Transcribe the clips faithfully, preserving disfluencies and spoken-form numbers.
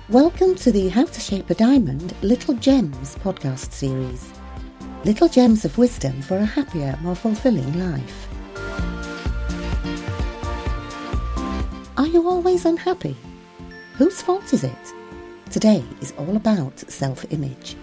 Welcome to the How to Shape a Diamond Little Gems podcast series. Little gems of wisdom for a happier, more fulfilling life. Are you always unhappy? Whose fault is it? Today is all about self-image.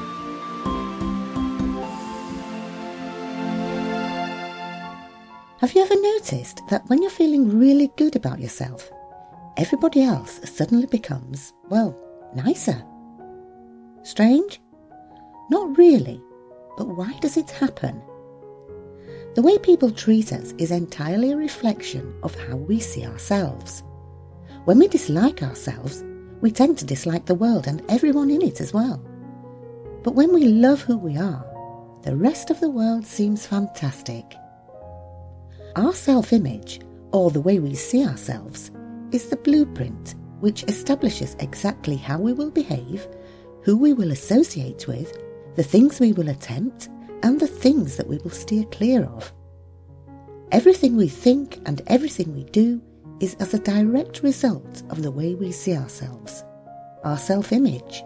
Have you ever noticed that when you're feeling really good about yourself, everybody else suddenly becomes, well, nicer? Strange? Not really, but why does it happen? The way people treat us is entirely a reflection of how we see ourselves. When we dislike ourselves, we tend to dislike the world and everyone in it as well. But when we love who we are, the rest of the world seems fantastic. Our self-image, or the way we see ourselves, is the blueprint which establishes exactly how we will behave, who we will associate with, the things we will attempt, and the things that we will steer clear of. Everything we think and everything we do is as a direct result of the way we see ourselves, our self-image.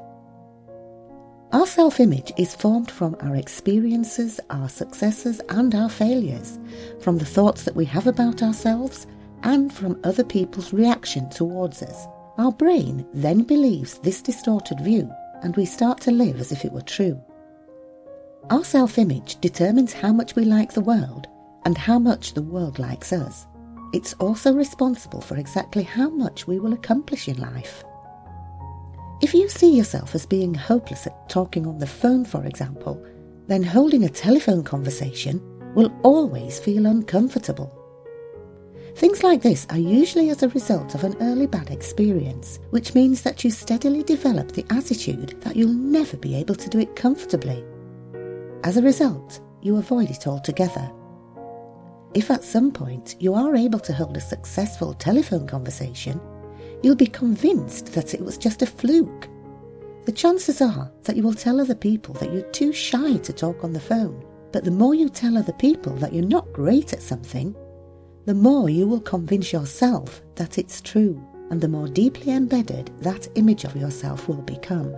Our self-image is formed from our experiences, our successes, and our failures, from the thoughts that we have about ourselves, and from other people's reaction towards us. Our brain then believes this distorted view, and we start to live as if it were true. Our self-image determines how much we like the world and how much the world likes us. It's also responsible for exactly how much we will accomplish in life. If you see yourself as being hopeless at talking on the phone, for example, then holding a telephone conversation will always feel uncomfortable. Things like this are usually as a result of an early bad experience, which means that you steadily develop the attitude that you'll never be able to do it comfortably. As a result, you avoid it altogether. If at some point you are able to hold a successful telephone conversation, you'll be convinced that it was just a fluke. The chances are that you will tell other people that you're too shy to talk on the phone, but the more you tell other people that you're not great at something, the more you will convince yourself that it's true, and the more deeply embedded that image of yourself will become.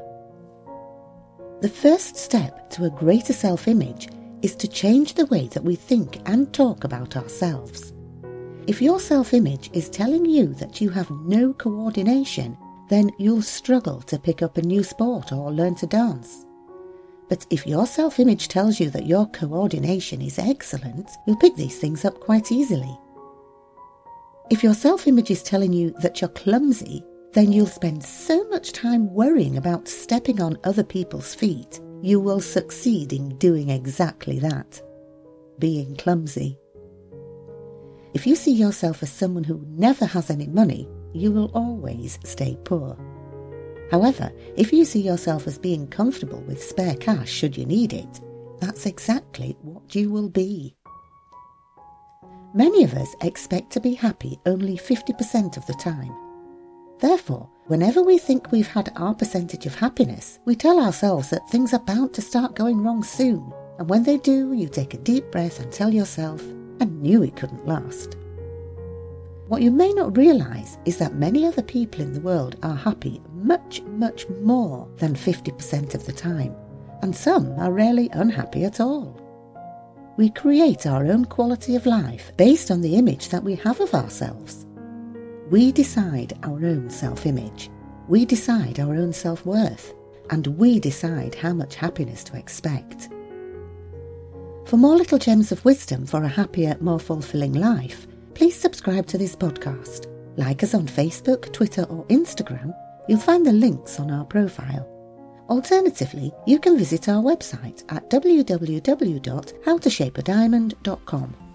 The first step to a greater self-image is to change the way that we think and talk about ourselves. If your self-image is telling you that you have no coordination, then you'll struggle to pick up a new sport or learn to dance. But if your self-image tells you that your coordination is excellent, you'll pick these things up quite easily. If your self-image is telling you that you're clumsy, then you'll spend so much time worrying about stepping on other people's feet, you will succeed in doing exactly that, being clumsy. If you see yourself as someone who never has any money, you will always stay poor. However, if you see yourself as being comfortable with spare cash should you need it, that's exactly what you will be. Many of us expect to be happy only fifty percent of the time. Therefore, whenever we think we've had our percentage of happiness, we tell ourselves that things are bound to start going wrong soon, and when they do, you take a deep breath and tell yourself, "I knew it couldn't last." What you may not realise is that many other people in the world are happy much, much more than fifty percent of the time, and some are rarely unhappy at all. We create our own quality of life based on the image that we have of ourselves. We decide our own self-image, we decide our own self-worth, and we decide how much happiness to expect. For more little gems of wisdom for a happier, more fulfilling life, please subscribe to this podcast. Like us on Facebook, Twitter or Instagram. You'll find the links on our profile. Alternatively, you can visit our website at w w w dot how to shape a diamond dot com.